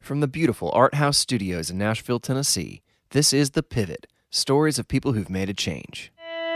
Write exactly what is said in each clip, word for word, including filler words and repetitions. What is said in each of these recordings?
From the beautiful Art House Studios in Nashville, Tennessee, this is The Pivot, stories of people who've made a change.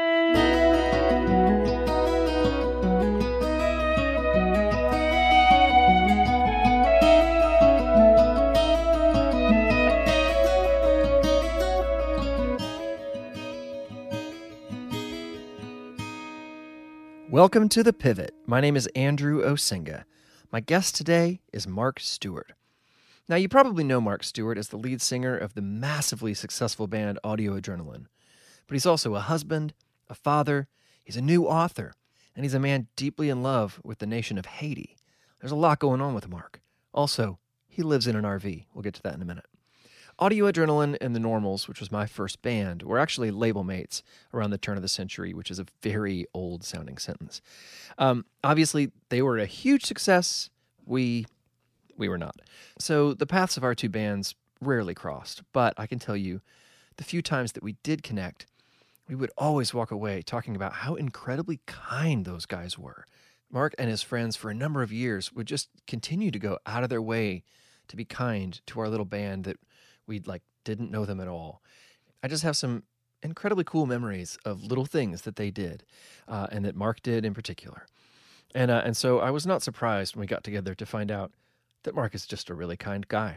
Welcome to The Pivot. My name is Andrew Osenga. My guest today is Mark Stewart. Now, you probably know Mark Stewart as the lead singer of the massively successful band Audio Adrenaline. But he's also a husband, a father, he's a new author, and he's a man deeply in love with the nation of Haiti. There's a lot going on with Mark. Also, he lives in an R V. We'll get to that in a minute. Audio Adrenaline and The Normals, which was my first band, were actually label mates around the turn of the century, which is a very old-sounding sentence. Um, obviously, they were a huge success. We... We were not. So the paths of our two bands rarely crossed, but I can tell you, the few times that we did connect, we would always walk away talking about how incredibly kind those guys were. Mark and his friends for a number of years would just continue to go out of their way to be kind to our little band that we like didn't know them at all. I just have some incredibly cool memories of little things that they did, uh, and that Mark did in particular. And uh, and so I was not surprised when we got together to find out that Mark is just a really kind guy.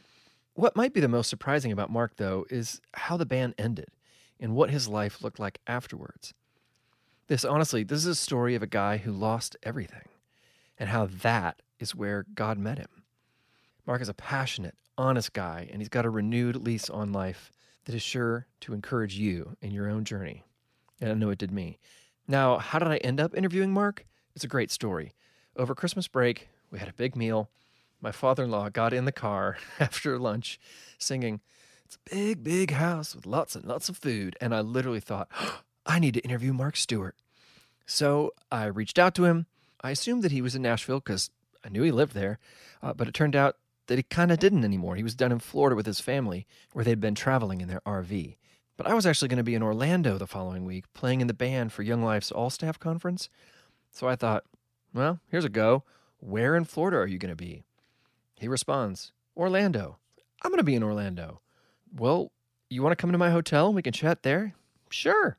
What might be the most surprising about Mark, though, is how the band ended and what his life looked like afterwards. This, honestly, this is a story of a guy who lost everything and how that is where God met him. Mark is a passionate, honest guy, and he's got a renewed lease on life that is sure to encourage you in your own journey. And I know it did me. Now, how did I end up interviewing Mark? It's a great story. Over Christmas break, we had a big meal. My father-in-law got in the car after lunch singing, "It's a big, big house with lots and lots of food." And I literally thought, oh, I need to interview Mark Stewart. So I reached out to him. I assumed that he was in Nashville because I knew he lived there. Uh, but it turned out that he kind of didn't anymore. He was down in Florida with his family where they'd been traveling in their R V. But I was actually going to be in Orlando the following week playing in the band for Young Life's All-Staff Conference. So I thought, well, here's a go. Where in Florida are you going to be? He responds, Orlando. I'm going to be in Orlando. Well, you want to come to my hotel and we can chat there? Sure.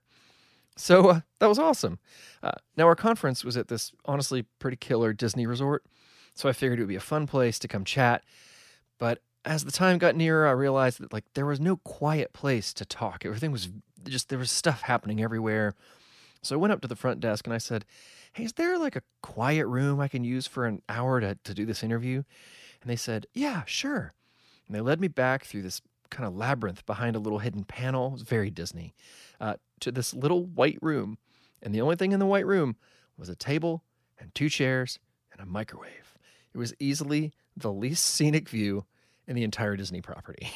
So uh, that was awesome. Uh, now, our conference was at this honestly pretty killer Disney resort, so I figured it would be a fun place to come chat. But as the time got nearer, I realized that like there was no quiet place to talk. Everything was just, there was stuff happening everywhere. So I went up to the front desk and I said, hey, is there like a quiet room I can use for an hour to, to do this interview? And they said, yeah, sure. And they led me back through this kind of labyrinth behind a little hidden panel. It was very Disney, uh, to this little white room. And the only thing in the white room was a table and two chairs and a microwave. It was easily the least scenic view in the entire Disney property.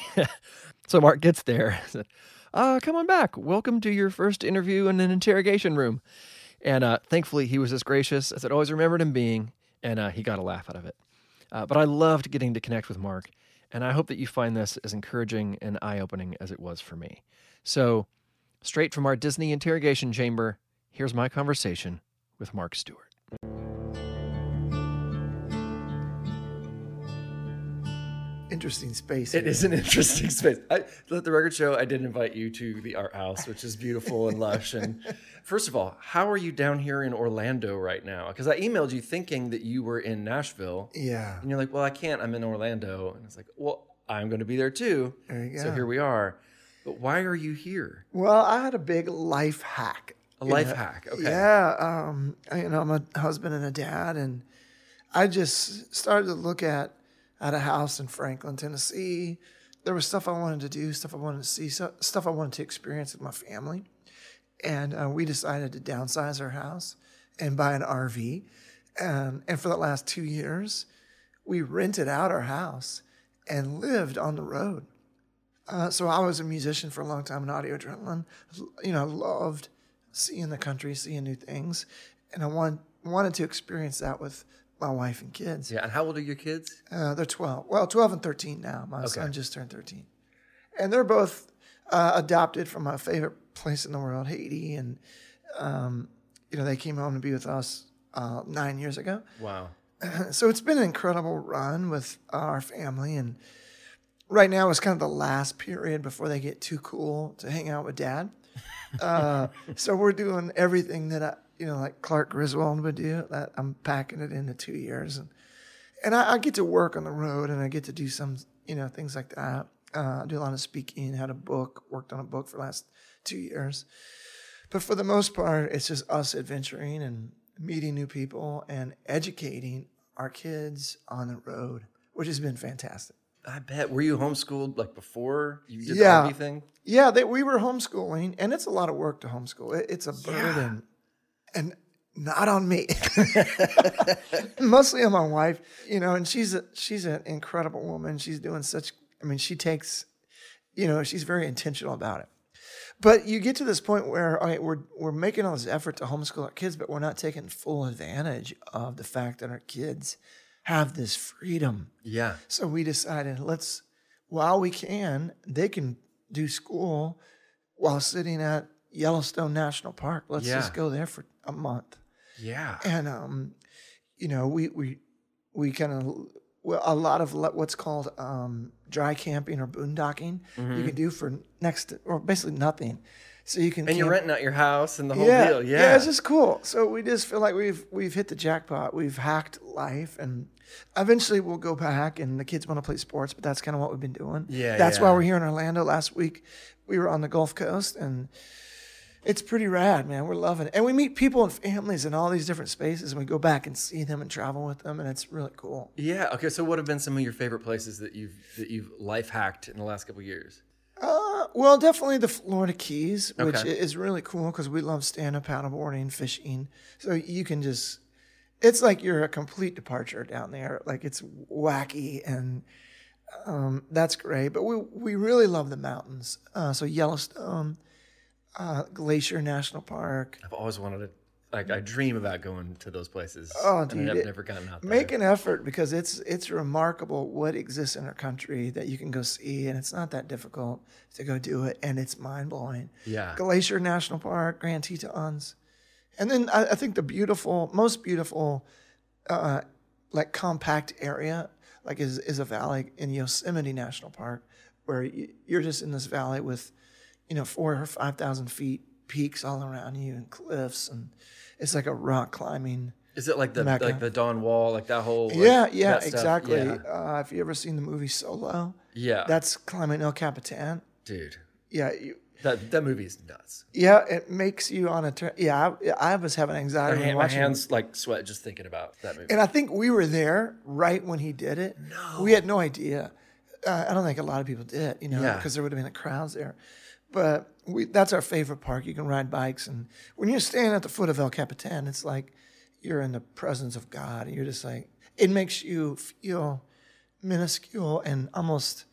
So Mark gets there and said, uh, come on back. Welcome to your first interview in an interrogation room. And uh, thankfully, he was as gracious as I'd always remembered him being, and uh, he got a laugh out of it. Uh, but I loved getting to connect with Mark, and I hope that you find this as encouraging and eye-opening as it was for me. So, straight from our Disney interrogation chamber, here's my conversation with Mark Stewart. Interesting space. It is an interesting space. I, let the record show I did invite you to the art house, which is beautiful and lush. And first of all, how are you down here in Orlando right now? Because I emailed you thinking that you were in Nashville. Yeah. And you're like, well, I can't. I'm in Orlando. And it's like, well, I'm going to be there too. There you go. So here we are. But why are you here? Well, I had a big life hack. A life know? hack. Okay. Yeah. Um, you know, I'm a husband and a dad, and I just started to look at at a house in Franklin, Tennessee. There was stuff I wanted to do, stuff I wanted to see, so, stuff I wanted to experience with my family. And uh, we decided to downsize our house and buy an R V. Um, and for the last two years, we rented out our house and lived on the road. Uh, so I was a musician for a long time in Audio Adrenaline. You know, loved seeing the country, seeing new things. And I want, wanted to experience that with my wife and kids. Yeah, and how old are your kids? Uh, they're twelve. Well, twelve and thirteen now. My okay. son just turned thirteen. And they're both uh, adopted from my favorite place in the world, Haiti. And, um, you know, they came home to be with us uh, nine years ago. Wow. So it's been an incredible run with our family. And right now is kind of the last period before they get too cool to hang out with dad. Uh, so we're doing everything that I, you know, like Clark Griswold would do. That I'm packing it into two years, and and I, I get to work on the road, and I get to do some, you know, things like that. Uh, I do a lot of speaking. Had a book, worked on a book for the last two years. But for the most part, it's just us adventuring and meeting new people and educating our kids on the road, which has been fantastic. I bet. Were you homeschooled like before you did Yeah. the R V thing? Yeah, they, we were homeschooling, and it's a lot of work to homeschool. It, it's a burden, and not on me. Mostly on my wife, you know. And she's a, she's an incredible woman. She's doing such. I mean, she takes, you know, she's very intentional about it. But you get to this point where all right, we're we're making all this effort to homeschool our kids, but we're not taking full advantage of the fact that our kids have this freedom. Yeah. So we decided, let's, while we can, they can do school while sitting at Yellowstone National Park. Let's Yeah. just go there for a month. Yeah. And, um, you know, we, we, we kind of, well, a lot of le- what's called um, dry camping or boondocking Mm-hmm. you can do for next to, or basically nothing. So you can And you're camp- renting out your house and the whole yeah, deal. Yeah. yeah, it's just cool. So we just feel like we've we've hit the jackpot. We've hacked life, and eventually we'll go back. And the kids want to play sports, but that's kind of what we've been doing. Yeah, that's yeah. why we're here in Orlando. Last week we were on the Gulf Coast, and it's pretty rad, man. We're loving it, and we meet people and families in all these different spaces, and we go back and see them and travel with them, and it's really cool. Yeah. Okay. So, what have been some of your favorite places that you've that you've life hacked in the last couple of years? Uh, well, definitely the Florida Keys, which Okay. is really cool because we love stand-up paddleboarding, fishing. So you can just, it's like you're a complete departure down there. Like it's wacky, and um, that's great. But we we really love the mountains. Uh, so Yellowstone, uh, Glacier National Park. I've always wanted to. Like I dream about going to those places. Oh, and dude, I've it- never gotten out there. Make an effort because it's it's remarkable what exists in our country that you can go see, and it's not that difficult to go do it, and it's mind blowing. Yeah. Glacier National Park, Grand Tetons, and then I, I think the beautiful, most beautiful, uh, like compact area, like is is a valley in Yosemite National Park, where you, you're just in this valley with, you know, four or five thousand feet peaks all around you and cliffs, and it's like a rock climbing. Is it like the Mecca. like the Dawn Wall, like that whole? Like, Yeah, yeah, that stuff? exactly. Yeah. Uh, have you ever seen the movie Solo? Yeah. That's climbing El Capitan. Dude. Yeah, you, That that movie is nuts. yeah, it makes you on a turn. Yeah, I, I was having My, anxiety when hand, my watching it. hands like sweat just thinking about that movie. And I think we were there right when he did it. No. We had no idea. Uh, I don't think a lot of people did, you know, Yeah. because there would have been the crowds there. But we, that's our favorite park. You can ride bikes. And when you're standing at the foot of El Capitan, it's like you're in the presence of God. And you're just like, it makes you feel minuscule and almost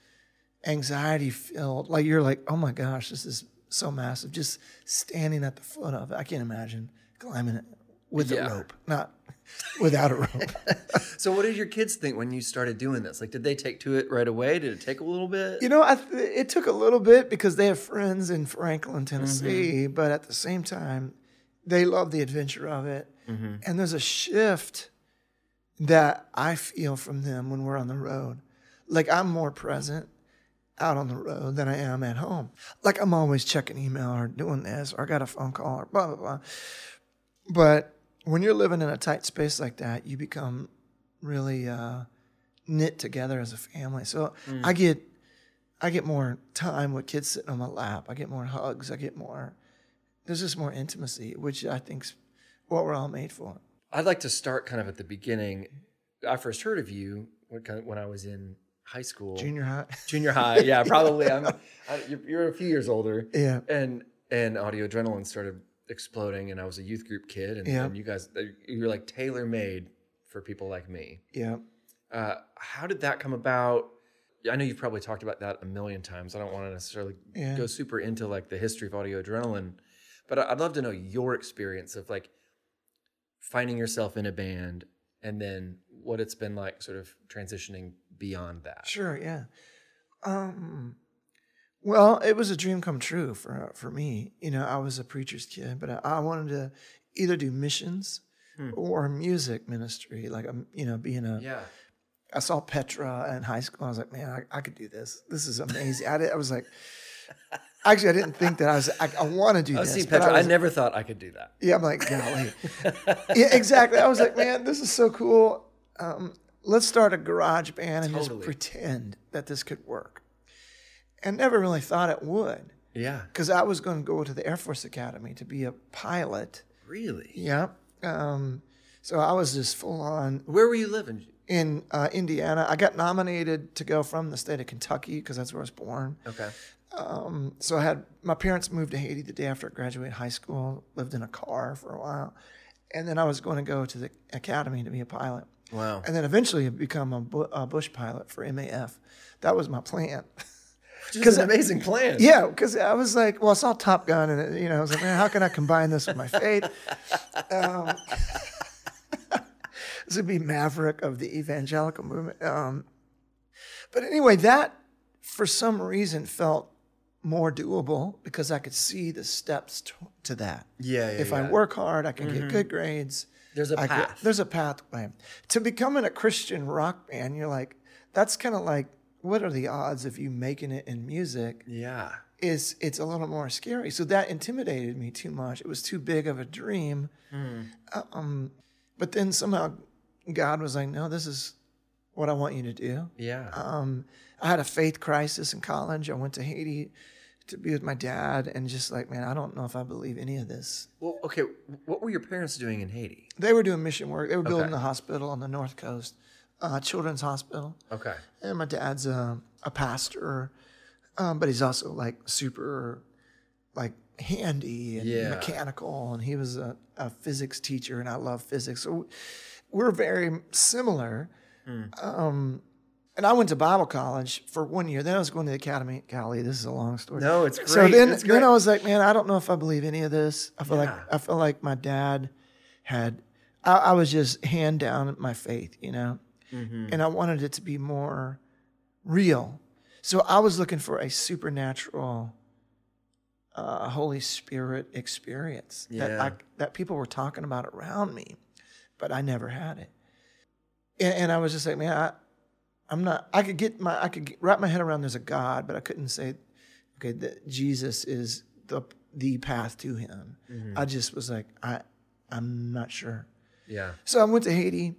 anxiety filled. Like you're like, oh my gosh, this is so massive. Just standing at the foot of it. I can't imagine climbing it with Yeah. a rope, not without a rope. So what did your kids think when you started doing this? Like, did they take to it right away? Did it take a little bit? You know, I th- it took a little bit because they have friends in Franklin, Tennessee, but at the same time, they love the adventure of it. And there's a shift that I feel from them when we're on the road. Like I'm more present out on the road than I am at home. Like I'm always checking email or doing this or I got a phone call or blah, blah, blah. But when you're living in a tight space like that, you become really uh, knit together as a family. So I get I get more time with kids sitting on my lap. I get more hugs. I get more, there's just more intimacy, which I think's what we're all made for. I'd like to start kind of at the beginning. I first heard of you when kind of- when I was in high school. Junior high. Junior high, yeah, probably. I'm, I, you're, you're a few years older. Yeah. And and Audio Adrenaline started exploding, and I was a youth group kid, and, Yeah. and you guys, you were like tailor made for people like me. Yeah. Uh, how did that come about? I know you've probably talked about that a million times. I don't want to necessarily Yeah. go super into like the history of Audio Adrenaline, but I- I'd love to know your experience of like finding yourself in a band and then what it's been like sort of transitioning beyond that. Sure, yeah. Um, well, it was a dream come true for for me. You know, I was a preacher's kid, but I, I wanted to either do missions Hmm. or music ministry, like um, you know, being a Yeah. I saw Petra in high school. I was like, man, I, I could do this. This is amazing. I, did, I was like, actually, I didn't think that I was, I, I want to do I was this. seeing but Petra. I, I was, never thought I could do that. Yeah, I'm like, golly. Yeah, exactly. I was like, man, this is so cool. Um, let's start a garage band and Totally. just pretend that this could work. And never really thought it would. Yeah. Because I was going to go to the Air Force Academy to be a pilot. Really? Yeah. Um, so I was just full on Where were you living? in uh, Indiana. I got nominated to go from the state of Kentucky because that's where I was born. Okay. Um, so I had my parents moved to Haiti the day after I graduated high school, lived in a car for a while. And then I was going to go to the academy to be a pilot. Wow. And then eventually become a, bu- a bush pilot for M A F. That was my plan. Which is an amazing plan. Yeah, because I was like, well, I saw Top Gun, and it, you know, I was like, man, how can I combine this with my faith? Um, this would be Maverick of the evangelical movement. Um, but anyway, that for some reason felt more doable because I could see the steps to, to that. Yeah, yeah, If yeah. I work hard, I can get good grades. There's a I path. Could, there's a pathway to becoming a Christian rock band. You're like, that's kind of like, what are the odds of you making it in music? Yeah. Is it's a little more scary. So that intimidated me too much. It was too big of a dream. Mm. Um, but then somehow God was like, no, this is what I want you to do. Yeah. Um, I had a faith crisis in college. I went to Haiti to be with my dad and just like, man, I don't know if I believe any of this. Well, okay. What were your parents doing in Haiti? They were doing mission work. They were building Okay. a hospital on the North Coast, uh, children's hospital. Okay. And my dad's a, a pastor, um, but he's also like super, like handy and Yeah. mechanical. And he was a, a physics teacher, and I love physics, so we're very similar. Um, and I went to Bible college for one year. Then I was going to the academy. Golly, this is a long story. No, it's So great. then, It's great. then I was like, man, I don't know if I believe any of this. I feel like Yeah. I feel like my dad had. I, I was just hand down my faith, you know, Mm-hmm. and I wanted it to be more real. So I was looking for a supernatural, uh, Holy Spirit experience that Yeah. I, that people were talking about around me, but I never had it. And, and I was just like, man, I, I'm not. I could get my, I could get, wrap my head around there's a God, but I couldn't say, okay, that Jesus is the the path to Him. I just was like, I, I'm not sure. Yeah. So I went to Haiti,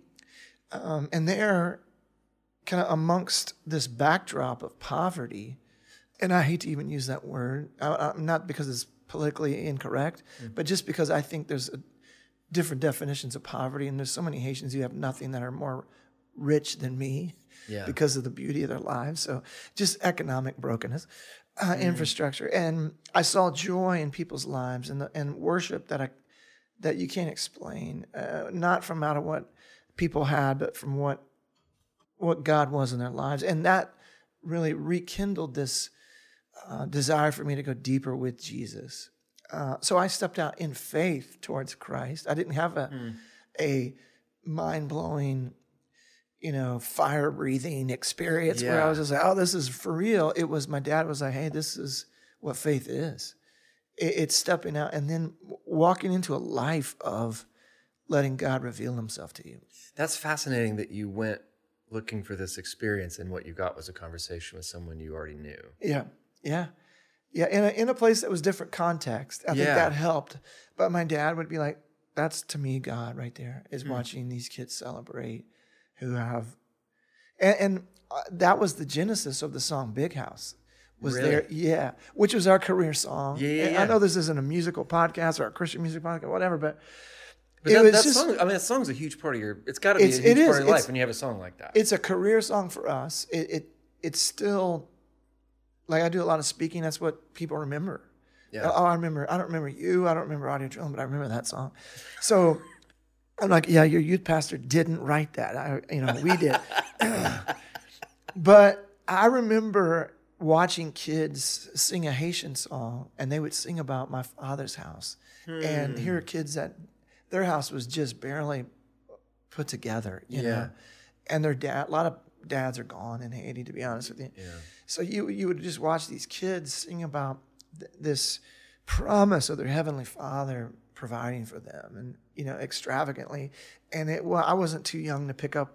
um, and there, kind of amongst this backdrop of poverty, and I hate to even use that word, I, I, not because it's politically incorrect, but just because I think there's a, different definitions of poverty, and there's so many Haitians who have nothing that are more rich than me Yeah. because of the beauty of their lives. So just economic brokenness, uh, infrastructure, and I saw joy in people's lives and the, and worship that I that you can't explain, uh, not from out of what people had, but from what what God was in their lives, and that really rekindled this uh, desire for me to go deeper with Jesus. Uh, so I stepped out in faith towards Christ. I didn't have a Mm. a mind blowing, you know, fire breathing experience where Yeah. I was just like, oh, this is for real. It was my dad was like, hey, this is what faith is. It, it's stepping out and then walking into a life of letting God reveal Himself to you. That's fascinating that you went looking for this experience, and what you got was a conversation with someone you already knew. Yeah, yeah, yeah. In a, in a place that was different context, I think Yeah. that helped. But my dad would be like, "That's to me, God, right there is Hmm. watching these kids celebrate, who have," and, and uh, that was the genesis of the song "Big House." Was Really? there? Yeah, which was our career song. Yeah, yeah, And yeah. I know this isn't a musical podcast or a Christian music podcast, whatever, but, But it that, was that just song, I mean, that song's a huge part of your. It's got to be a It's- huge it is. part of your It's- life when you have a song like that. it's a career song for us. It, it it's still like I do a lot of speaking. That's what people remember. Yeah. Oh, I remember. I don't remember you. I don't remember Audio Drilling, but I remember that song. So I'm like, yeah, your youth pastor didn't write that. I, you know, we did. But I remember watching kids sing a Haitian song, and they would sing about my father's house, and here are kids that their house was just barely put together, you Yeah. know, and their dad. A lot of dads are gone in Haiti, to be honest with you. Yeah. So you you would just watch these kids sing about th- this promise of their heavenly Father providing for them, and you know, extravagantly. And it well, I wasn't too young to pick up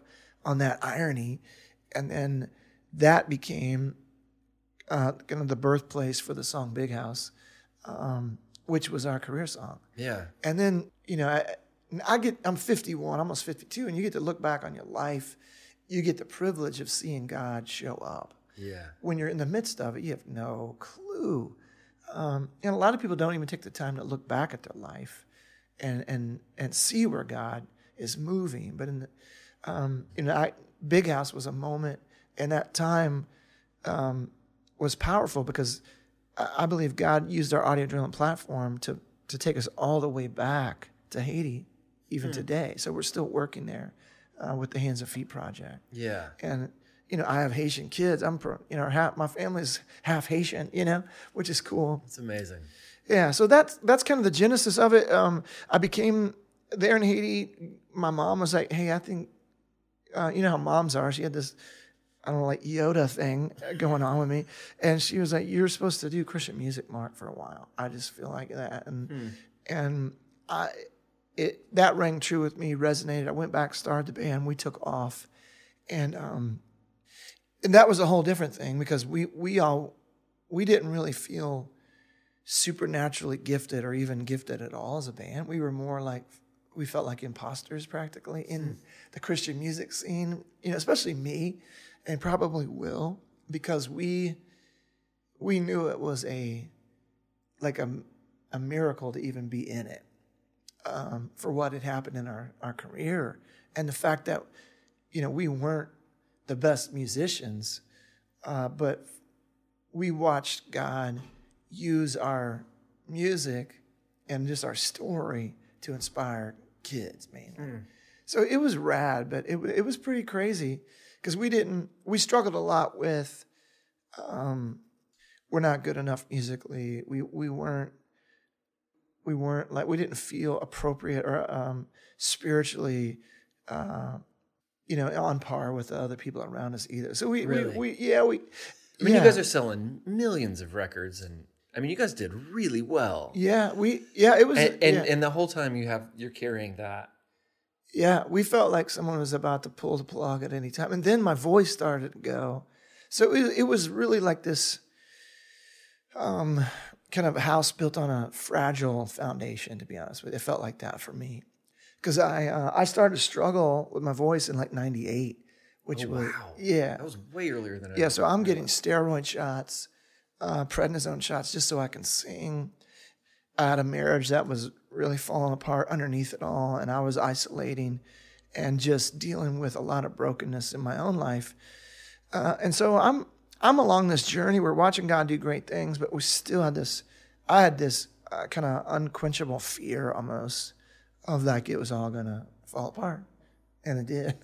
on that irony. And then that became uh, kind of the birthplace for the song Big House, um, which was our career song. Yeah. And then, you know, I, I get, I'm fifty-one, almost fifty-two, and you get to look back on your life. You get the privilege of seeing God show up. Yeah. When you're in the midst of it, you have no clue. Um, and a lot of people don't even take the time to look back at their life and and and see where God is moving. But in the, um, you know, I, Big House was a moment, and that time um, was powerful because I, I believe God used our Audio Adrenaline platform to to take us all the way back to Haiti, even hmm. today. So we're still working there uh, with the Hands and Feet Project. Yeah. And you know, I have Haitian kids. I'm, pro, you know, half my family's half Haitian. You know, which is cool. It's amazing. Yeah. So that's that's kind of the genesis of it. Um, I became there in Haiti. My mom was like, "Hey, I think, uh, you know how moms are." She had this, I don't know, like Yoda thing going on with me, and she was like, "You're supposed to do Christian music, Mark, for a while." I just feel like that, and hmm. and I, it that rang true with me, resonated. I went back, started the band, we took off, and um. And that was a whole different thing because we we all we didn't really feel supernaturally gifted or even gifted at all as a band. We were more like we felt like imposters practically in hmm. the Christian music scene, you know, especially me and probably Will, because we we knew it was a like a a miracle to even be in it um, for what had happened in our, our career and the fact that, you know, we weren't the best musicians, uh, but we watched God use our music and just our story to inspire kids, mainly. Mm. So it was rad, but it it was pretty crazy because we didn't we struggled a lot with um, we're not good enough musically. We we weren't we weren't like we didn't feel appropriate or um, spiritually. Uh, you know, on par with the other people around us either. So we, really? we, we, yeah, we. I mean, yeah. you guys are selling millions of records, and I mean, you guys did really well. Yeah, we, yeah, it was, and and, yeah. and the whole time you have you're carrying that. Yeah, we felt like someone was about to pull the plug at any time, and then my voice started to go. So it, it was really like this, um, kind of a house built on a fragile foundation. To be honest with you, it felt like that for me. Because I uh, I started to struggle with my voice in like ninety-eight, which oh, was wow. yeah that was way earlier than I yeah. So I'm getting steroid shots, uh, prednisone shots, just so I can sing. I had a marriage that was really falling apart underneath it all, and I was isolating and just dealing with a lot of brokenness in my own life. Uh, and so I'm I'm along this journey. We're watching God do great things, but we still had this. I had this uh, kind of unquenchable fear almost. Of like it was all gonna fall apart, and it did.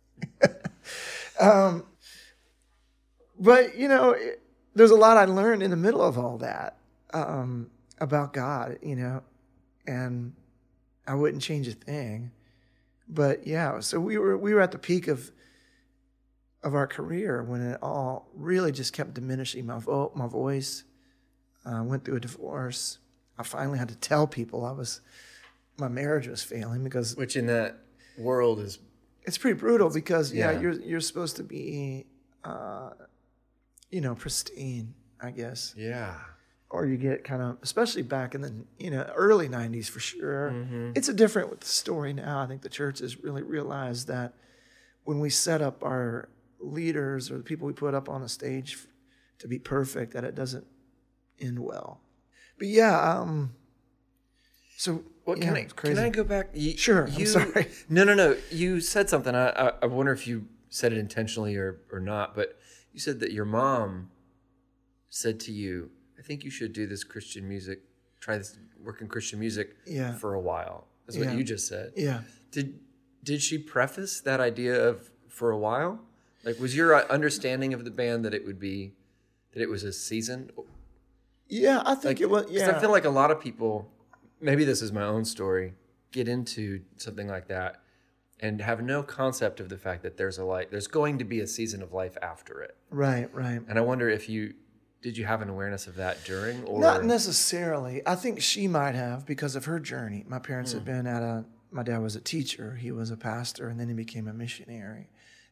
um, but you know, it, there's a lot I learned in the middle of all that um, about God, you know, and I wouldn't change a thing. But yeah, so we were we were at the peak of of our career when it all really just kept diminishing. My vo- my voice uh, went through a divorce. I finally had to tell people I was. My marriage was failing because which in that world is it's pretty brutal because yeah, yeah. you're you're supposed to be uh, you know pristine, I guess. Yeah. Or you get kind of especially back in the you know early nineties for sure. Mm-hmm. It's a different story now. I think the church has really realized that when we set up our leaders or the people we put up on the stage to be perfect, that it doesn't end well. But yeah, um, so. Well, yeah, can I can I go back? You, sure. You, I'm sorry. No, no, no. You said something. I, I I wonder if you said it intentionally or, or not. But you said that your mom said to you, "I think you should do this Christian music. Try this work in Christian music yeah. for a while." That's yeah. what you just said. Yeah. Did did she preface that idea of for a while? Like, was your understanding of the band that it would be that it was a season? Yeah, I think like, it was. Yeah, because I feel like a lot of people. Maybe this is my own story, get into something like that and have no concept of the fact that there's a light, there's going to be a season of life after it. Right, right. And I wonder if you, did you have an awareness of that during? Or not necessarily. I think she might have because of her journey. My parents mm. had been at a, my dad was a teacher, he was a pastor, and then he became a missionary.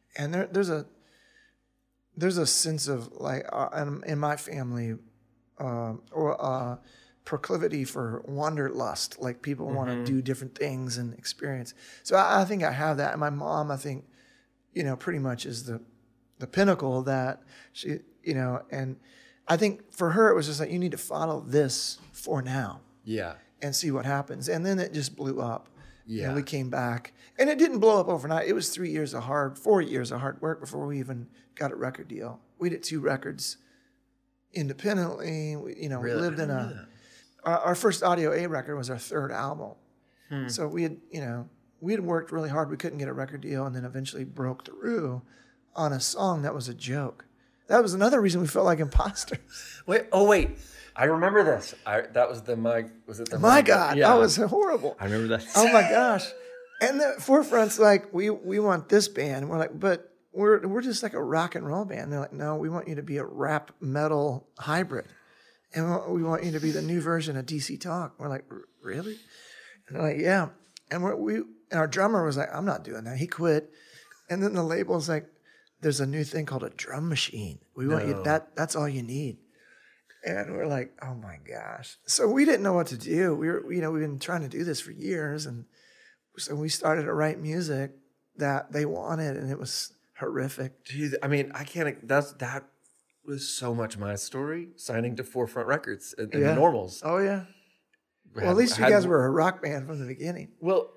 And there, there's a there's a sense of like uh, in, in my family, uh, or uh, proclivity for wanderlust. Like people mm-hmm. want to do different things and experience. So I, I think I have that. And my mom, I think, you know, pretty much is the the pinnacle of that. She, you know, and I think for her it was just like, you need to follow this for now. Yeah. And see what happens. And then it just blew up. Yeah. And we came back. And it didn't blow up overnight. It was three years of hard, four years of hard work before we even got a record deal. We did two records independently. We, you know, really? we lived in a, our, our first Audio A record was our third album. Hmm. So we had, you know, we had worked really hard. We couldn't get a record deal and then eventually broke through on a song that was a joke. That was another reason we felt like imposters. Wait, oh wait. I remember this. I, that was the my was it the my, my God, yeah. That was horrible. I remember that. Oh my gosh. And the Forefront's like, we we want this band. And we're like, but we're we're just like a rock and roll band. And they're like, no, we want you to be a rap metal hybrid. And we want you to be the new version of D C Talk. We're like, really? And they're like, yeah. And we're, we and our drummer was like, I'm not doing that. He quit. And then the label's like, there's a new thing called a drum machine. We want no. you that that's all you need. And we're like, oh my gosh. So we didn't know what to do. We were, you know, we've been trying to do this for years. And so we started to write music that they wanted, and it was horrific. Dude, I mean, I can't, that's, that was so much my story, signing to Forefront Records and, and yeah. the Normals. Oh, yeah. Had, well, at least you had, guys were a rock band from the beginning. Well,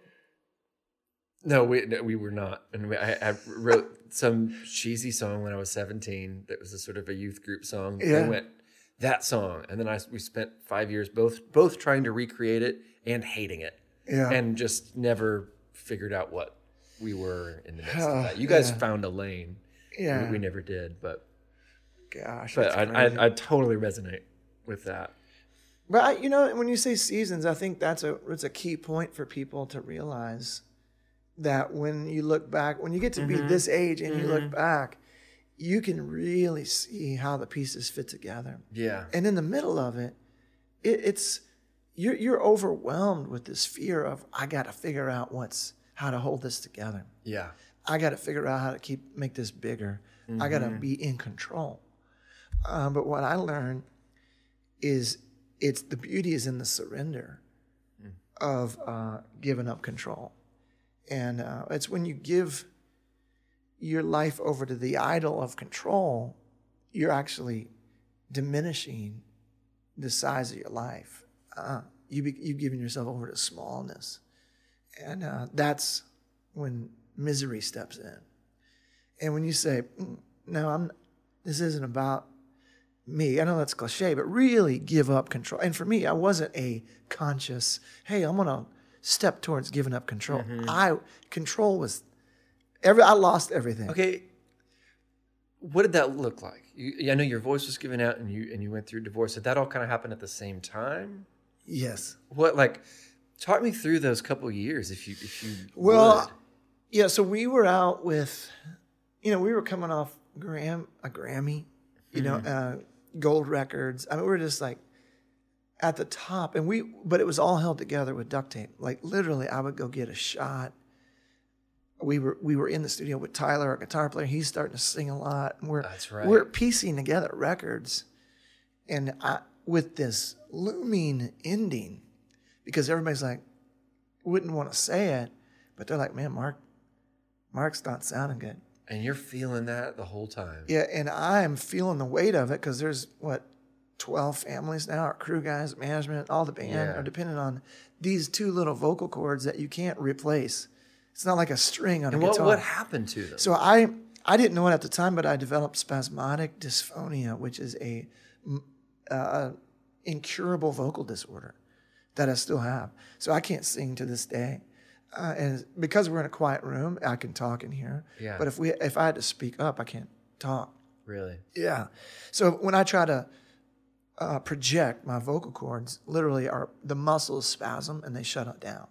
no, we no, we were not. And we, I, I wrote some cheesy song when I was seventeen that was a sort of a youth group song. Yeah. And went, that song, and then I we spent five years both both trying to recreate it and hating it, yeah, and just never figured out what we were in the midst of that. You guys yeah. found a lane, yeah. We, we never did, but gosh, but I, I I totally resonate with that. But I, you know, when you say seasons, I think that's a it's a key point for people to realize that when you look back, when you get to mm-hmm. be this age and mm-hmm. you look back, you can really see how the pieces fit together. Yeah. And in the middle of it, it it's you're you're overwhelmed with this fear of, I got to figure out what's how to hold this together. Yeah. I got to figure out how to keep make this bigger. Mm-hmm. I got to be in control. Um, but what I learned is it's the beauty is in the surrender mm. of uh, giving up control, and uh, it's when you give your life over to the idol of control, you're actually diminishing the size of your life. Uh, you be, you've given yourself over to smallness. And uh, that's when misery steps in. And when you say, mm, no, I'm, this isn't about me. I know that's cliche, but really give up control. And for me, I wasn't a conscious, hey, I'm going to step towards giving up control. Mm-hmm. I control was Every I lost everything. Okay, what did that look like? You, I know your voice was given out, and you and you went through divorce. Did that all kind of happen at the same time? Yes. What like? Talk me through those couple of years, if you if you. Well, would. yeah. So we were out with, you know, we were coming off Gram a Grammy, you mm-hmm. know, uh, gold records. I mean, we were just like at the top, and we, but it was all held together with duct tape. Like literally, I would go get a shot. We were we were in the studio with Tyler, our guitar player. He's starting to sing a lot. And we're That's right. we're piecing together records, and I, with this looming ending, because everybody's like, wouldn't want to say it, but they're like, man, Mark, Mark's not sounding good. And you're feeling that the whole time. Yeah, and I'm feeling the weight of it because there's what twelve families now, our crew guys, management, all the band yeah. are dependent on these two little vocal cords that you can't replace. It's not like a string on and a what, guitar. what happened to them? So I I didn't know it at the time, but I developed spasmodic dysphonia, which is a uh, incurable vocal disorder that I still have. So I can't sing to this day. Uh, and because we're in a quiet room, I can talk in here. Yeah. But if we if I had to speak up, I can't talk. Really? Yeah. So when I try to uh, project my vocal cords, literally are the muscles spasm and they shut it down.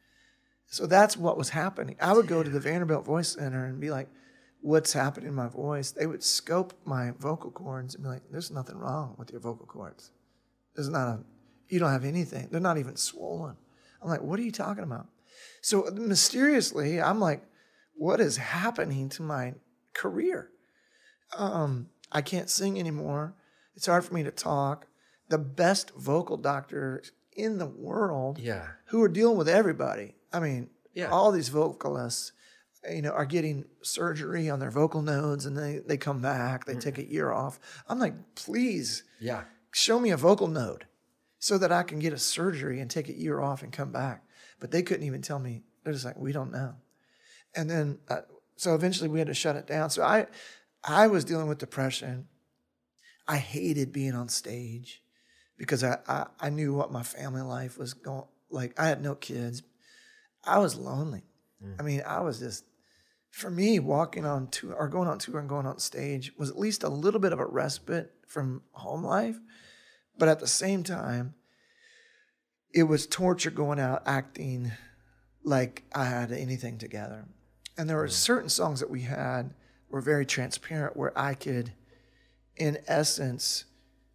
So that's what was happening. I would go to the Vanderbilt Voice Center and be like, what's happening in my voice? They would scope my vocal cords and be like, there's nothing wrong with your vocal cords. There's not a, you don't have anything. They're not even swollen. I'm like, what are you talking about? So mysteriously, I'm like, what is happening to my career. Um, I can't sing anymore. It's hard for me to talk. The best vocal doctors in the world Yeah. who are dealing with everybody. I mean, Yeah. all these vocalists, you know, are getting surgery on their vocal nodes and they, they come back, they take a year off. I'm like, please Yeah. show me a vocal node so that I can get a surgery and take a year off and come back. But they couldn't even tell me. They're just like, we don't know. And then, uh, so eventually we had to shut it down. So I, I was dealing with depression. I hated being on stage because I, I, I knew what my family life was going, like I had no kids. I was lonely. Mm. I mean, I was just, for me, walking on tour or going on tour and going on stage was at least a little bit of a respite from home life. But at the same time, it was torture going out acting like I had anything together. And there were mm. certain songs that we had were very transparent where I could, in essence,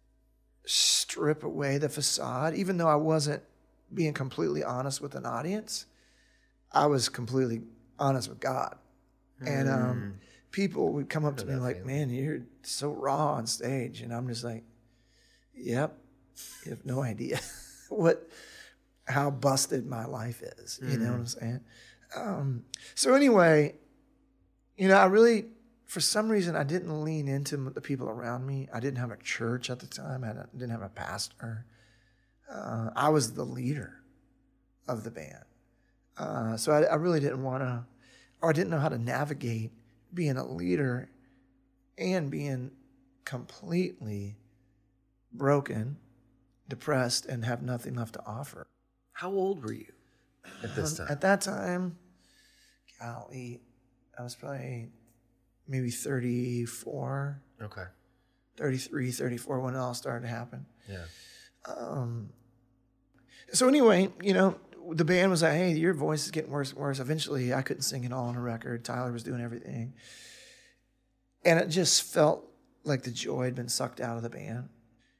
strip away the facade. Even though I wasn't being completely honest with an audience, I was completely honest with God. Mm. And um, people would come up to me like, feeling. man, you're so raw on stage. And I'm just like, yep, you have no idea what, how busted my life is. You mm. know what I'm saying? Um, so anyway, you know, I really, for some reason, I didn't lean into the people around me. I didn't have a church at the time. I didn't have a pastor. Uh, I was the leader of the band. Uh, so I, I really didn't want to, or I didn't know how to navigate being a leader and being completely broken, depressed, and have nothing left to offer. How old were you at this time? Um, at that time, golly, I was probably maybe thirty-four. Okay. thirty-three, thirty-four when it all started to happen. Yeah. Um. So anyway, you know, the band was like, hey, your voice is getting worse and worse. Eventually, I couldn't sing it all on a record. Tyler was doing everything. And it just felt like the joy had been sucked out of the band.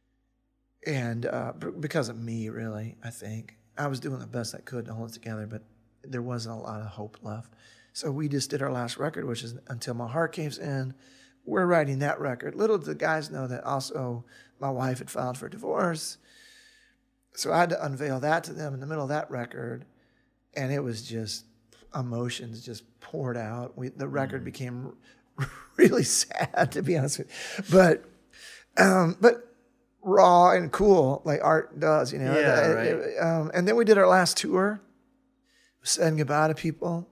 And uh, because of me, really, I think. I was doing the best I could to hold it together, but there wasn't a lot of hope left. So we just did our last record, which is Until My Heart Caves In. We're writing that record. Little did the guys know that also my wife had filed for divorce. So I had to unveil that to them in the middle of that record. And it was just emotions just poured out. We, the record mm. became really sad, to be honest with you. But, um, but raw and cool, like art does, you know. Yeah, it, right. It, um, and then we did our last tour, saying goodbye to people.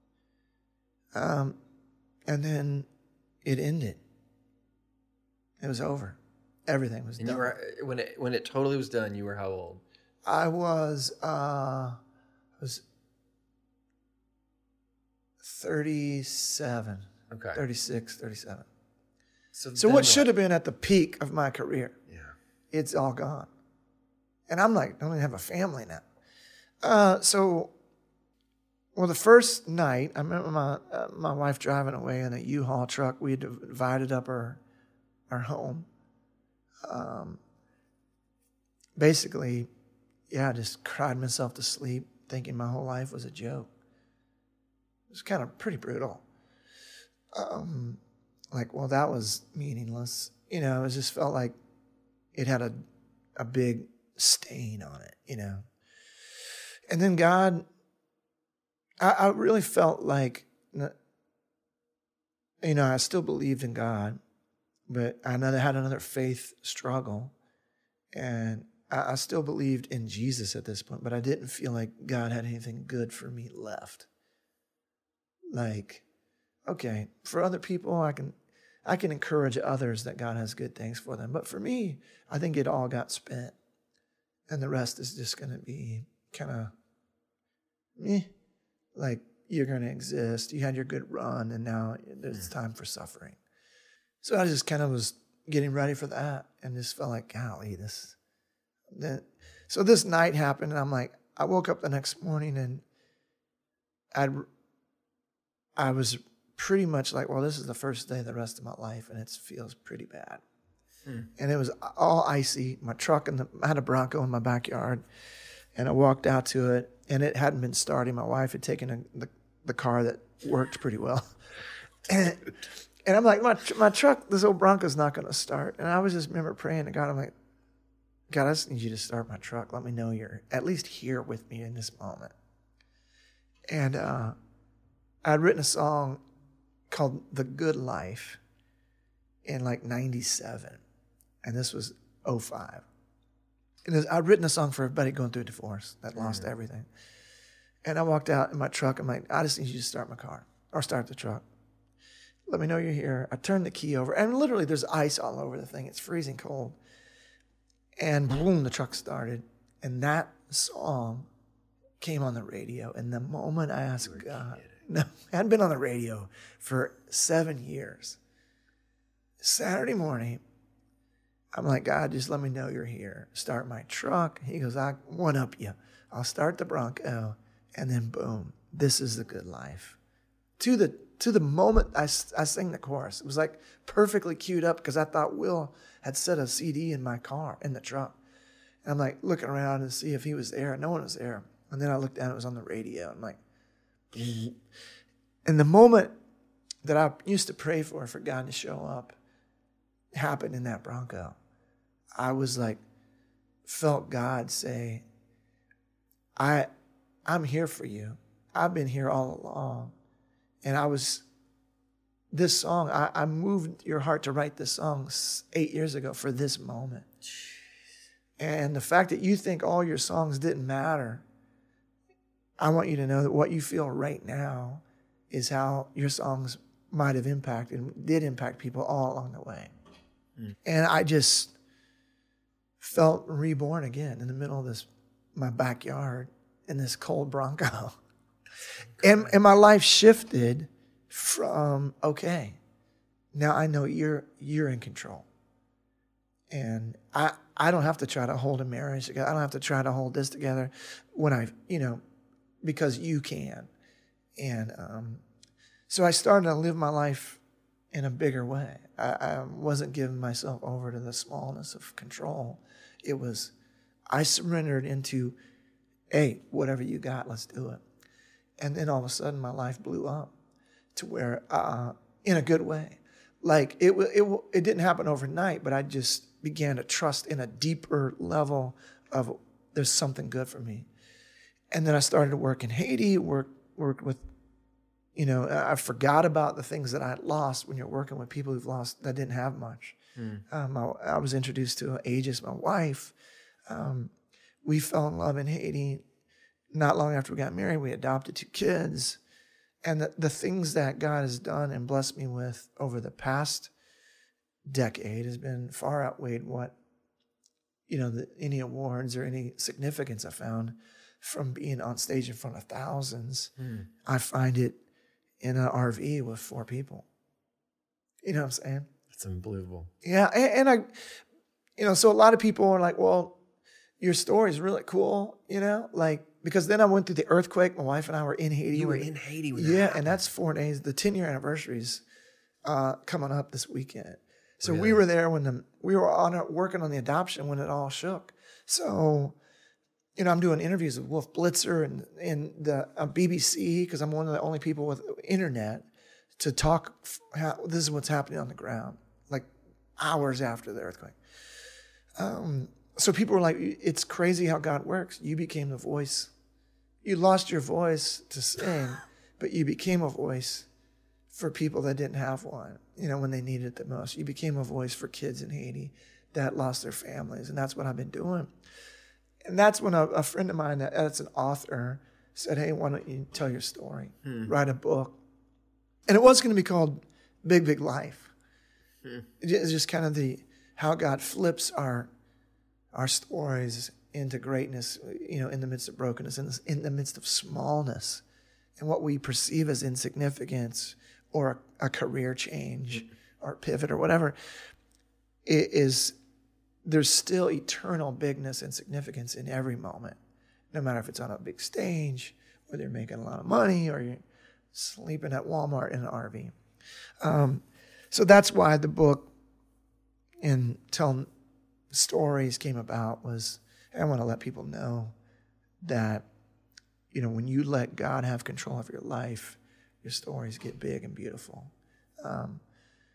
Um, and then it ended. It was over. Everything was and done. You were, when it when it totally was done, you were how old? I was uh, I was thirty-seven. Okay. thirty-six, thirty-seven. So, so what, what should have been at the peak of my career? Yeah. It's all gone. And I'm like, I don't even have a family now. Uh, so, well, the first night, I remember my uh, my wife driving away in a U-Haul truck. We had divided up our our home. Um, basically, yeah, I just cried myself to sleep, thinking my whole life was a joke. It was kind of pretty brutal. Um, like, well, that was meaningless. You know, it just felt like it had a a big stain on it, you know. And then God, I, I really felt like, you know, I still believed in God, but I had another faith struggle. And I, I still believed in Jesus at this point, but I didn't feel like God had anything good for me left. Like, okay, for other people, I can I can encourage others that God has good things for them. But for me, I think it all got spent. And the rest is just going to be kind of, eh, like you're going to exist. You had your good run, and now it's time for suffering. So I just kind of was getting ready for that and just felt like, golly, this. Then, so this night happened, and I'm like, I woke up the next morning, and I'd, I was pretty much like, well, this is the first day of the rest of my life, and it feels pretty bad. Hmm. And it was all icy. My truck, and I had a Bronco in my backyard, and I walked out to it, and it hadn't been starting. My wife had taken a, the, the car that worked pretty well. and, And I'm like, my my truck, this old Bronco's not going to start. And I was just remember praying to God. I'm like, God, I just need you to start my truck. Let me know you're at least here with me in this moment. And uh, I'd written a song called The Good Life in like ninety-seven. And this was oh five. And I'd written a song for everybody going through a divorce that lost mm. everything. And I walked out in my truck. I'm like, I just need you to start my car or start the truck. Let me know you're here. I turned the key over. And literally there's ice all over the thing. It's freezing cold. And boom, the truck started. And that song came on the radio. And the moment I asked God, no, I hadn't been on the radio for seven years. Saturday morning, I'm like, God, just let me know you're here. Start my truck. He goes, I one up you. I'll start the Bronco. And then boom, this is the good life. To the to the moment I, I sang the chorus, it was like perfectly queued up because I thought Will had set a C D in my car, in the truck. And I'm like looking around to see if he was there. No one was there. And then I looked down, it was on the radio. I'm like, and the moment that I used to pray for, for God to show up, happened in that Bronco. I was like, felt God say, I, I'm here for you. I've been here all along. And I was, this song, I, I moved your heart to write this song eight years ago for this moment. Jeez. And the fact that you think all your songs didn't matter, I want you to know that what you feel right now is how your songs might have impacted, did impact people all along the way. Mm. And I just felt reborn again in the middle of this, my backyard in this cold Bronco. And, and my life shifted from, okay, now I know you're you're in control. And I I don't have to try to hold a marriage together. I don't have to try to hold this together when I, you know, because you can. And um, so I started to live my life in a bigger way. I, I wasn't giving myself over to the smallness of control. It was, I surrendered into, hey, whatever you got, let's do it. And then all of a sudden my life blew up to where, uh, in a good way. Like it, it, it didn't happen overnight, but I just began to trust in a deeper level of there's something good for me. And then I started to work in Haiti, work, work with, you know, I forgot about the things that I had lost when you're working with people who've lost, that didn't have much. Mm. Um, I, I was introduced to Aegis, my wife. Um, we fell in love in Haiti. Not long after we got married, we adopted two kids. And the, the things that God has done and blessed me with over the past decade has been far outweighed what, you know, the, any awards or any significance I found from being on stage in front of thousands. Mm. I find it in an R V with four people. You know what I'm saying? That's unbelievable. Yeah, and, and I, you know, so a lot of people are like, well, your story is really cool, you know, like, because then I went through the earthquake. My wife and I were in Haiti. You were in Haiti when Yeah, that happened. And that's four days. The ten-year anniversary's uh, coming up this weekend. So Really? we were there when the we were on it, working on the adoption when it all shook. So, you know, I'm doing interviews with Wolf Blitzer and and the uh, B B C because I'm one of the only people with internet to talk. How, this is what's happening on the ground, like hours after the earthquake. Um, so people were like, "It's crazy how God works. You became the voice. You lost your voice to sing, but you became a voice for people that didn't have one, you know, when they needed it the most. You became a voice for kids in Haiti that lost their families, and that's what I've been doing." And that's when a, a friend of mine that, that's an author said, "Hey, why don't you tell your story? Hmm. Write a book." And it was going to be called Big, Big Life. Hmm. It's just kind of the how God flips our our stories into greatness, you know, in the midst of brokenness, in the, in the midst of smallness, and what we perceive as insignificance or a, a career change mm-hmm. or pivot or whatever, it is there's still eternal bigness and significance in every moment, no matter if it's on a big stage, whether you're making a lot of money or you're sleeping at Walmart in an R V. Um, so that's why the book and telling stories came about was, I want to let people know that, you know, when you let God have control of your life, your stories get big and beautiful. Um,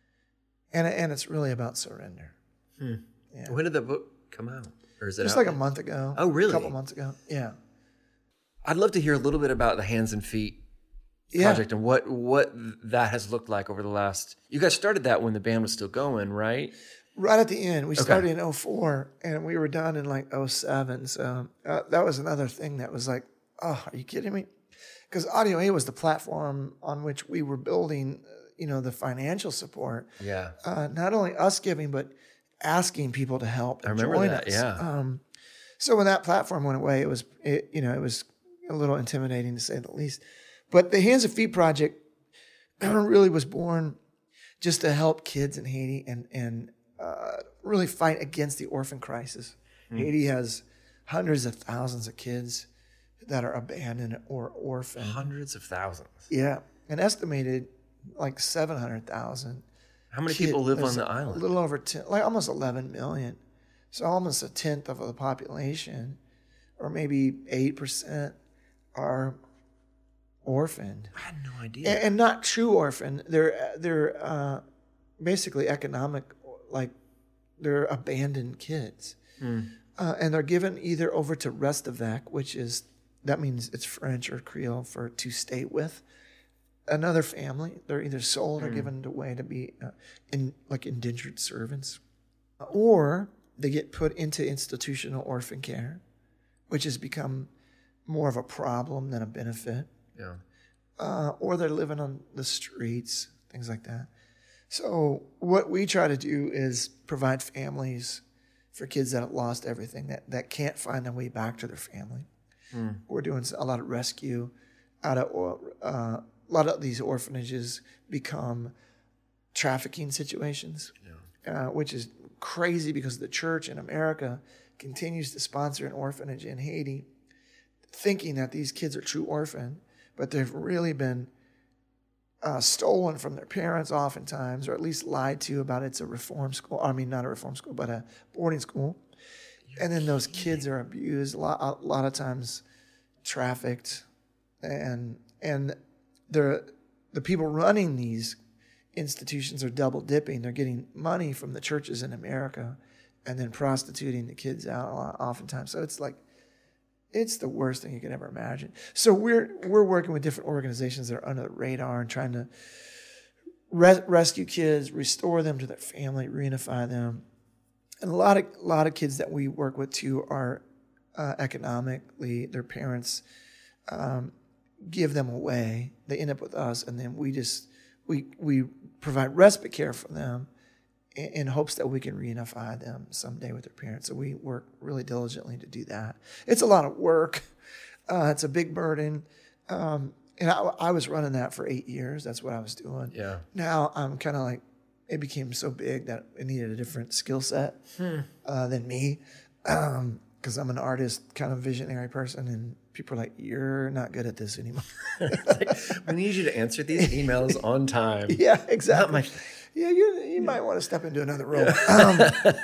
and and it's really about surrender. Hmm. Yeah. When did the book come out? Or is it Just out like a yet? month ago. Oh, really? A couple months ago. Yeah. I'd love to hear a little bit about the Hands and Feet Yeah. project and what what that has looked like over the last. You guys started that when the band was still going, right? Right at the end. We Okay. started in oh four and we were done in like oh seven. So uh, that was another thing that was like, oh, are you kidding me? Because Audio A was the platform on which we were building, uh, you know, the financial support. Yeah. Uh, not only us giving, but asking people to help I and remember join that, us. yeah. Um, so when that platform went away, it was, it, you know, it was a little intimidating to say the least. But the Hands and Feet project really was born just to help kids in Haiti and and uh, really fight against the orphan crisis. Mm. Haiti has hundreds of thousands of kids that are abandoned or orphaned. Hundreds of thousands. Yeah, an estimated like seven hundred thousand. How many people live on the A island? little over ten, like almost eleven million. So almost a tenth of the population, or maybe eight percent, are orphaned. I had no idea. And, and not true orphan. They're they're uh, basically economic, like they're abandoned kids, Mm. uh, and they're given either over to Restovec, which is that means it's French or Creole for to stay with another family. They're either sold or Mm. given away to be uh, in like indentured servants, or they get put into institutional orphan care, which has become more of a problem than a benefit. Yeah. Uh, or they're living on the streets, things like that. So what we try to do is provide families for kids that have lost everything, that, that can't find their way back to their family. Mm. We're doing a lot of rescue out of uh, a lot of these orphanages become trafficking situations, Yeah. uh, which is crazy because the church in America continues to sponsor an orphanage in Haiti, thinking that these kids are true orphan, but they've really been uh, stolen from their parents oftentimes, or at least lied to about it's a reform school. I mean, not a reform school, but a boarding school. And then those kids are abused, a lot, a lot of times trafficked, and and the the people running these institutions are double dipping. They're getting money from the churches in America, and then prostituting the kids out a lot, oftentimes. So it's like it's the worst thing you could ever imagine. So we're we're working with different organizations that are under the radar and trying to res- rescue kids, restore them to their family, reunify them. And a lot of a lot of kids that we work with too are uh, economically, their parents um, give them away. They end up with us, and then we just we we provide respite care for them in, in hopes that we can reunify them someday with their parents. So we work really diligently to do that. It's a lot of work. Uh, it's a big burden. Um, and I, I was running that for eight years. That's what I was doing. Yeah. Now I'm kind of like, it became so big that it needed a different skill set Hmm. uh, than me, because I'm an artist, kind of visionary person, and people are like, "You're not good at this anymore." We need you to answer these emails on time. Yeah, exactly. Not my thing. Yeah, you you might want to step into another role. Um,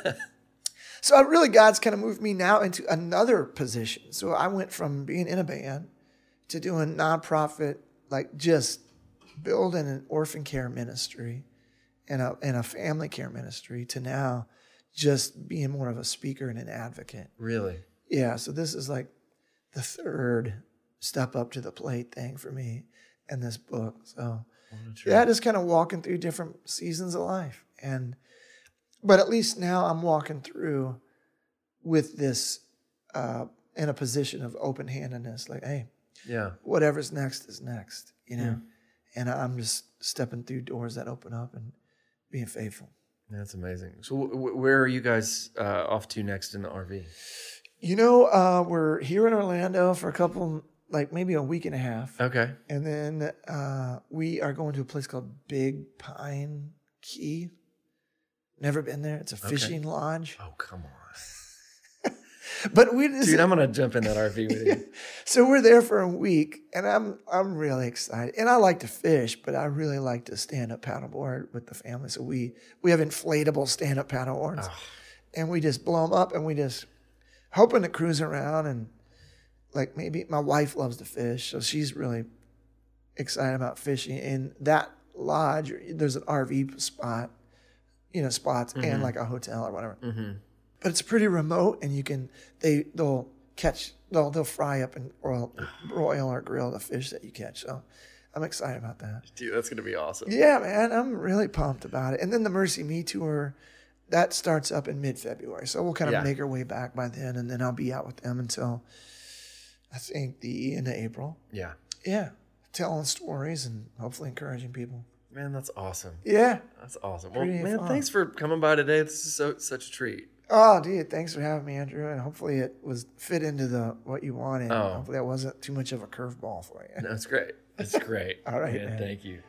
so I really, God's kind of moved me now into another position. So I went from being in a band to doing nonprofit, like just building an orphan care ministry and a and a family care ministry, to now just being more of a speaker and an advocate. Really? Yeah, so this is like the third step up to the plate thing for me in this book. So yeah, just kind of walking through different seasons of life. And but at least now I'm walking through with this uh, in a position of open-handedness, like, hey, Yeah. whatever's next is next, you know? Yeah. And I'm just stepping through doors that open up and being faithful. That's amazing. So w- w- where are you guys uh, off to next in the R V? You know, uh, we're here in Orlando for a couple, like maybe a week and a half. Okay. And then uh, we are going to a place called Big Pine Key. Never been there. It's a fishing lodge. Oh, come on. But we just, Dude, I'm going to jump in that R V with you. so we're there for a week, and I'm I'm really excited. And I like to fish, but I really like to stand up paddleboard with the family. So we we have inflatable stand up paddleboards, Oh. and we just blow them up, and we just hoping to cruise around. And like maybe my wife loves to fish, so she's really excited about fishing. In that lodge, there's an R V spot you know, spots Mm-hmm. and like a hotel or whatever. Mm-hmm. But it's pretty remote, and you can they they'll catch they'll they'll fry up and broil, broil or grill the fish that you catch. So I'm excited about that. Dude, that's going to be awesome. Yeah, man, I'm really pumped about it. And then the Mercy Me tour, that starts up in mid-February. So we'll kind of Yeah. make our way back by then, and then I'll be out with them until I think the end of April. Yeah. Yeah, telling stories and hopefully encouraging people. Man, that's awesome. Yeah. That's awesome. Well, Pretty man, fun. thanks for coming by today. This is so such a treat. Oh, dude, thanks for having me, Andrew. And hopefully it was fit into the what you wanted. Oh. Hopefully that wasn't too much of a curveball for you. No, it's great. It's great. All right, man, man. Thank you.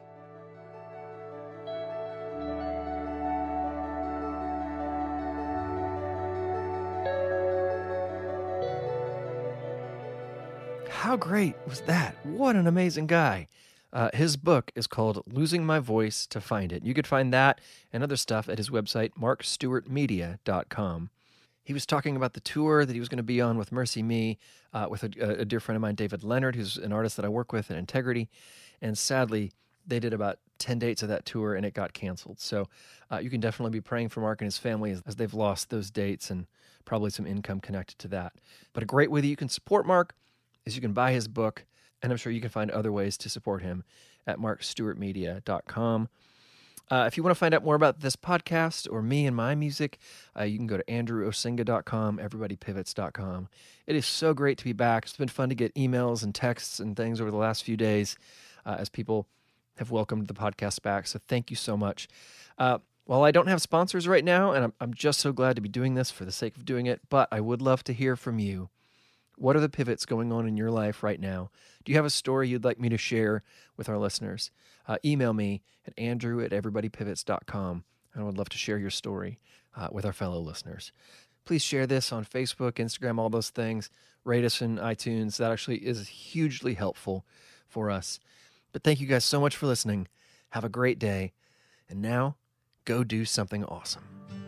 How great was that? What an amazing guy. Uh, his book is called Losing My Voice to Find It. You could find that and other stuff at his website, mark stewart media dot com. He was talking about the tour that he was going to be on with Mercy Me, uh, with a, a dear friend of mine, David Leonard, who's an artist that I work with in Integrity. And sadly, they did about ten dates of that tour and it got canceled. So uh, you can definitely be praying for Mark and his family as, as they've lost those dates and probably some income connected to that. But a great way that you can support Mark is you can buy his book, and I'm sure you can find other ways to support him at mark stewart media dot com. Uh, if you want to find out more about this podcast or me and my music, uh, you can go to andrew osinga dot com, everybody pivots dot com. It is so great to be back. It's been fun to get emails and texts and things over the last few days uh, as people have welcomed the podcast back. So thank you so much. Uh, while I don't have sponsors right now, and I'm, I'm just so glad to be doing this for the sake of doing it, but I would love to hear from you. What are the pivots going on in your life right now? Do you have a story you'd like me to share with our listeners? Uh, email me at andrew at everybody pivots dot com. I would love to share your story uh, with our fellow listeners. Please share this on Facebook, Instagram, all those things. Rate us in iTunes. That actually is hugely helpful for us. But thank you guys so much for listening. Have a great day. And now, go do something awesome.